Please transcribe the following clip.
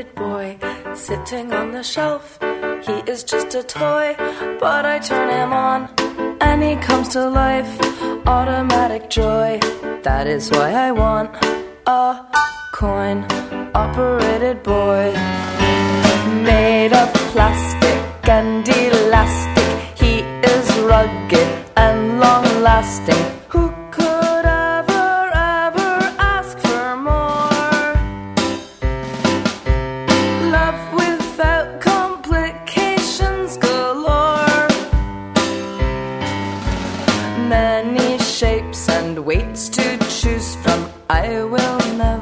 operated boy sitting on the shelf. He is just a toy, but I turn him on and he comes to life. Automatic joy, that is why I want a coin operated boy. Made of plastic and elastic, he is rugged and long-lasting. Who could ever ask for more? Love without complications galore. Many shapes and weights to choose from, I will never